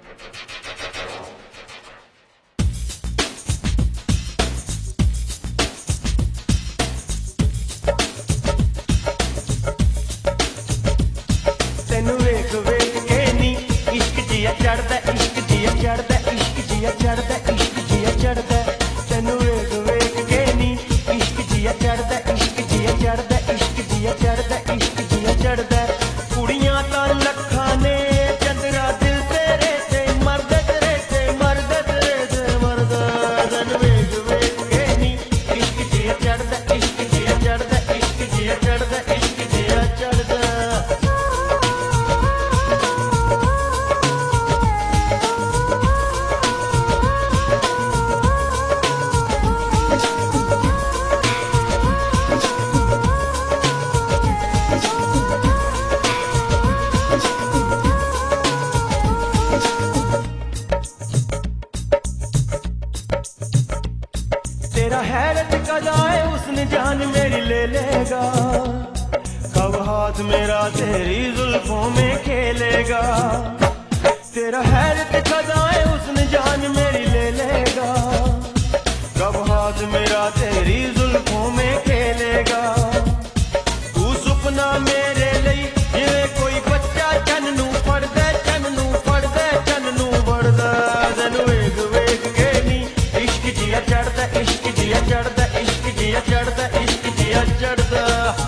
तेनू वेख वेख के नी इश्क जिया चढ़दा, इश्क जिया चढ़दा, इश्क जिया चढ़दा, इश्क जिया चढ़दा। तेनू वेख वेख के नी इश्क जिया चढ़दा, इश्क जिया चढ़दा, इश्क जिया चढ़दा, इश्क जिया चढ़दा। कुड़ियां तां लखां ने चंदरा दिल तेरे ते मरदा तेरे ते मरदा तेरे ते मरदा। तेनू वेख वेख के नी इश्क जिया चढ़दा, इश्क जिया चढ़दा, इश्क जिया चढ़दा, इश्क जिया चढ़दा। तेरा हैरत का जाए उसने जान मेरी ले लेगा, कब हाथ मेरा तेरी जुल्फों में खेलेगा। तेरा हैरत का जाए उसने जान मेरी ले लेगा, कब हाथ मेरा तेरी जुल्फों में खेलेगा। तू सुपना मेरे लिए जिवे कोई बच्चा चन नू पढ़दा, चन नू पढ़दा, चन नू पढ़दा। तेनू वेख वेख के नी इश्क जिया चढ़दा, इश्क जिया चढ़दा, इश्क जिया चढ़दा, इश्क जिया चढ़दा।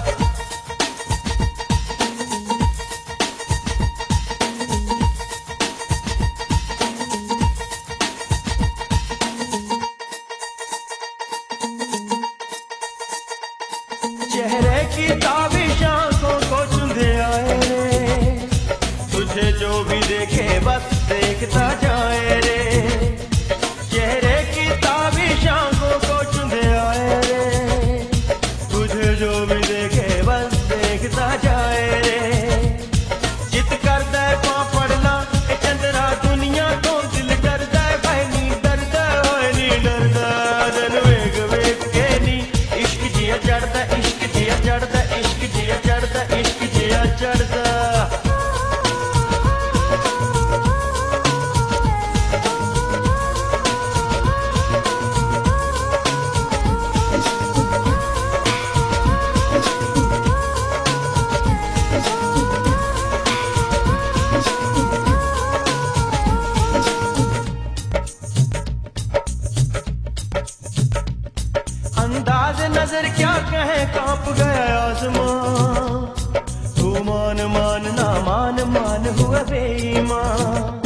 चेहरे की ताबिश आंखों को चुंधे आए रे, तुझे जो भी देखे बस देखता जाए रे। चेहरे की ताबिश आंखों को चुंधे आए रे, तुझे जो भी देखे बस देखता जाए रे। जित करदा है पां पड़ना ए चंदरा दुनिया तो दिल डरदा है, भाई नी डरदा होए नी डरदा। तेनू वेख वेख के नी इश्क जिया चढ़दा, इश्क जिया चढ़दा, इश्क जिया चढ़दा, इश्क जिया चढ़दा। अंदाज नजर क्या कहे कांप गया आसमां, तू मान मान ना मान मान हुआ बेईमान।